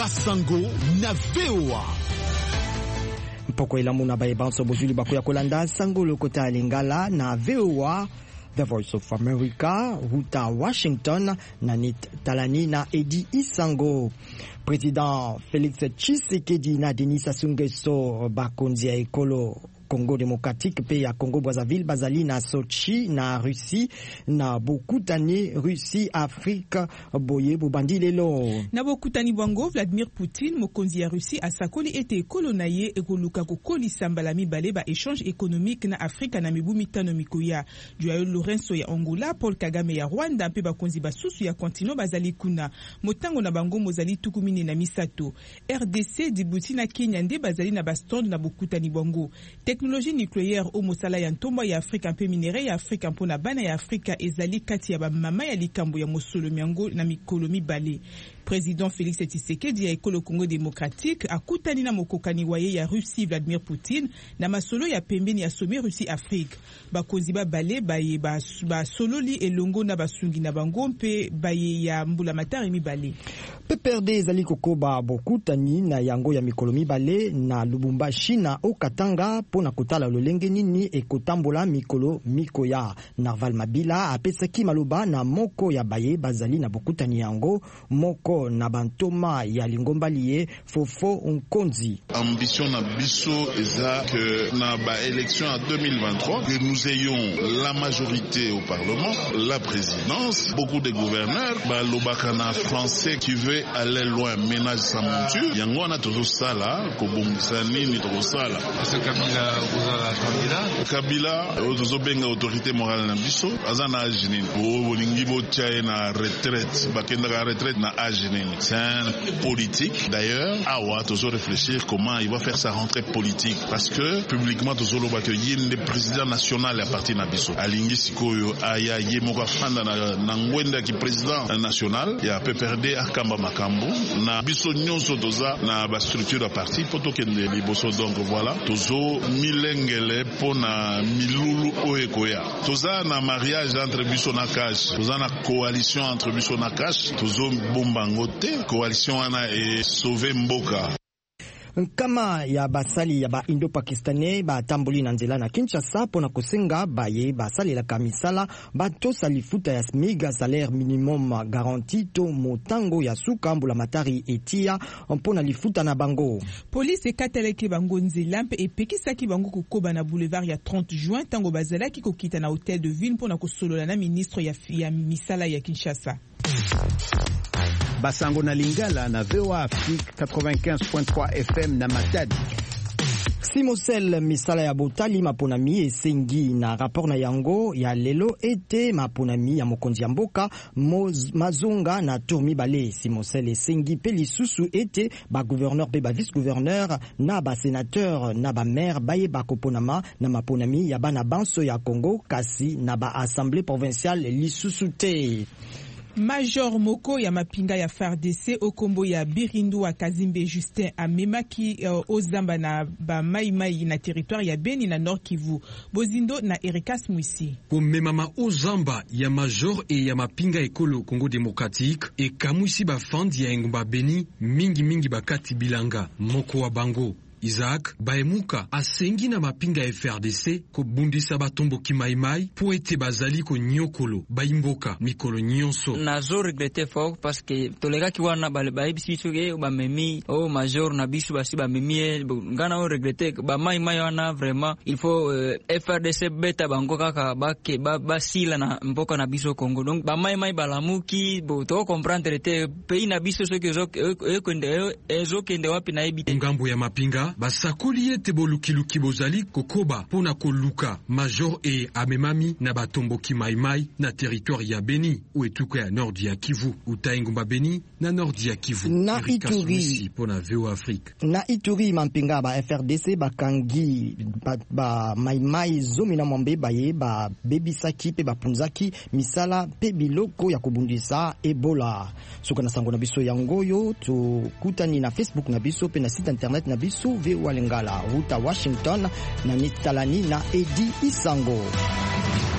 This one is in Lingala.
Basango na VOA. Mpoko elamu na bayebanso bozuli bakoya kolanda sango lokota lingala na VOA, The Voice of America, Ruta Washington, Nanit Talani na Edi Isango. Président Félix Tshisekedi na Denis Sassou Nguesso bakonzi ya ekolo Congo démocratique pe ya Congo Brazzaville bazali na Sochi na Russie na bokutani Russie Afrique boye bobandi lelo na bokutani bango Vladimir Poutine mokonzi ya Russie asakoli ete ekolo na ye ekoluka kokolisa mbala mibale ba échange économique na Afrika na mibu mitano mikoya Joao Lourenço ya Angola, Paul Kagame ya Rwanda pe bakonzi basusu ya continent bazali kuna motango na bango mozali tukumine na misato RDC Djibouti na Kenya nde bazali na bastand na bokutani bango technologie nucléaire au mosala ya ntomba ya Afrika mpe minere ya Afrika mpona bana ya Afrika ezali kati ya bamama ya likambo ya mosolo miango na mikolo mibale. Président Félix Tshisekedi ya ekolo Congo démocratique akutani na mokokani waye ya Russie Vladimir Poutine na masolo ya pembeni ya sommet Russie Afrique. Bakonzi babale baye basololi elongo na basungi na bango mpe baye ya mbula matari mibale. PPRD ezali kokoba bokutani na yango ya mikolo mibale na Lubumbashi na Okatanga pona kotala lolenge nini ekotambola mikolo mikoya. Narval Mabila apesaki maloba na moko ya baye bazali na bokutani yango moko na bantoma ya lingombaliye Fofo Nkonzi. Ambition na biso eza que na ba élection en 2023 que nous ayons la majorité au Parlement, la présidence, beaucoup de gouverneurs, ba lobakana français qui veut aller loin, ménage sa monture. Yango na tozo sala ko bongisa nini tozo sala. Parce que Kabila ozala candidat. Kabila tozo benga autorité morale na biso azana ajini. O bolingi bo tchaye na retraite, bakenda ka retraite na ajini. C'est un politique. D'ailleurs, Awa tozo réfléchir comment il va faire sa rentrée politique parce que publiquement tozo loba que yende président national ya parti na biso. Alingi sikoyo aya yemoka fanda na ngwenda ki président national ya PPRD akamba makambo na biso nyonso toza na ba structure ya parti poto kende liboso. Donc voilà, tozo milengele pona milulu oekoya. Toza na mariage entre biso na cash, toza na coalition entre biso na cash, tozo bombango te coalition wana e sauver mboka. Nkama ya basali ya ba Indo-Pakistanais ba tamboli na nzela na Kinshasa pona kosenga baye basali la kamisala bato salifuta ya smiga salaire minimum garanti to motango ya suka mbula matari etia mpona lifuta na bango. Police ekateleki bango nzela mpe epekisaki bango kokoba na boulevard ya 30 juin tango bazalaki kokita na hôtel de ville pona kosolola na ministre ya misala ya Kinshasa. Basango na Lingala na VOA Afrique 95.3 FM na Matadi. Simosel misala ya botali maponami esengi na rapport na yango ya lelo ete maponami ya mokonzi ya mboka mazonga na tourmi bale. Simosel esengi pe lisusu ete ba gouverneur pe ba vice gouverneur na ba sénateur na ba maire baye bakoponama na maponami ya bana banso ya Congo kasi na ba assemblée provinciale lisusu te. Major Moko ya mapinga ya FARDC okombo ya Birindu wa Kazimbe Justin amemaki ozamba na ba mai na territoire ya Beni na Nord Kivu. Bozindo na Erikas Mwisi. Komemama ozamba ya Major e ya mapinga ekolo Congo démocratique e kamwisi ba fandi ya engumba Beni mingi bakati bilanga moko wa bango. Isaac Baemuka asengi na mapinga FRDC ko bundisa batombo kimaimai po ete bazali ko nyokolo baimboka mikolo nyonso. Nazo regrette fort parce que tolega ki wana ba biso ke ba memi o major na biso basi ba memi ngana o regrette ba mai wana vraiment il faut FRDC beta bango kaka ba sila na mboka na biso Congo. Donc ba mai balamuki bo to comprendre te pays na biso so ke ezokende wapi na ebite ngambo ya mapinga basakoli ete bolukiluki bozali kokoba pona koluka Major e amemami na batomboki maimai na territoire ya Beni ou etuka ya nord ya Kivu utaingumba Beni na nord ya Kivu na Ituri pona VOA Afrique na Ituri mampinga ba FRDC bakangi ba maimai zomi na mwambe baye ba bebisaki pe bapunzaki misala pe biloko ya kubundisa Ebola. Soka na sango na biso yangoyo to kutani na Facebook na biso pe na site internet na biso VOA Lingala, Ruta Washington na Nitalani na Edi Isango.